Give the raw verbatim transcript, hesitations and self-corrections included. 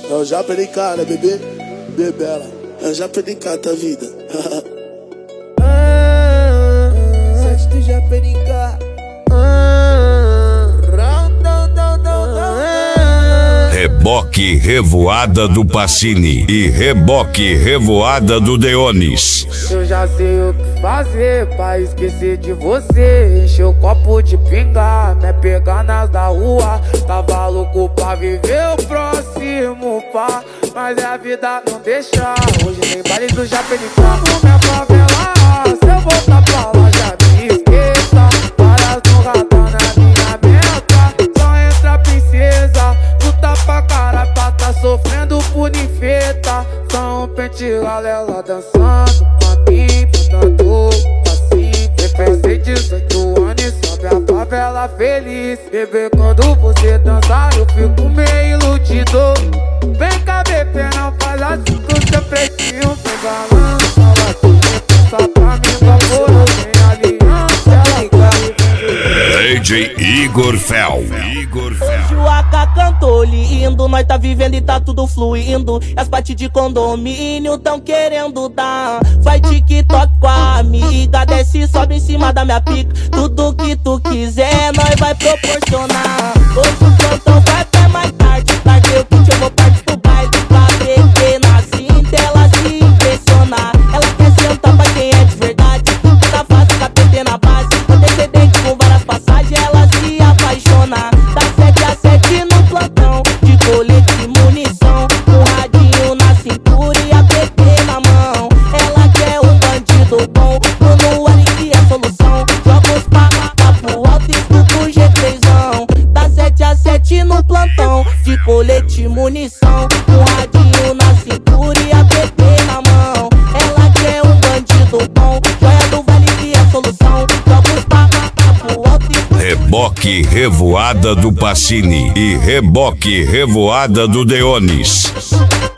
Eu já perdi cara, bebê, bebela. Eu já perdi cara, tá vida. Sete do já perdi cara. Reboque Revoada do Pacini e Reboque Revoada do Deonis. Eu já sei o que fazer pra esquecer de você. Encher o copo de pinga, me pegar nas da rua. Tava louco pra viver o próximo pá, mas é a vida não deixa. Hoje nem baile do Japenicano, minha favela. Se eu voltar pra lá já me esqueça. Várias no radar na minha meta. Só entra a princesa, luta pra caralho pra tá sofrendo por ninfeta. Só um pente galela dançando pra mim, botando assim. Pensei dezoito anos e sobe a favela feliz. Bebê, quando você dançar eu fico meio iludido. Vem cá, bebê, não faz assim com seu pretinho. Vem balança, ela tem passa pra mim, favor, sem aliança. Ela D J Igor Fel. Igor Fel. Hoje o A K cantou lindo, nós tá vivendo e tá tudo fluindo. As partes de condomínio tão querendo dar. Faz TikTok com a amiga, desce e sobe em cima da minha pica. Tudo que tu quiser, nós vai proporcionar. Hoje o plantão vai até mais tarde. Larguei o kit, eu vou partir pro baile. Pra beber na cinta, ela se impressionar. Ela quer sentar pra quem é de verdade. Toda fase, capetê na base. Antecedente com várias passagens, ela se apaixona. Da sete a sete no plantão, de colete e munição. Com radinho na cintura e a P T na mão. Ela quer um bandido bom, no ar que é solução. Joga os papas pro alto e escuta o G trêsão. Da sete a sete no plantão, de colete e munição. Com radinho na cintura e a P T na mão. Ela quer um bandido bom, joia do vale que é solução. Joga os papas pro alto e escuta. Reboque Revoada do Pacini e Reboque Revoada do Deonis.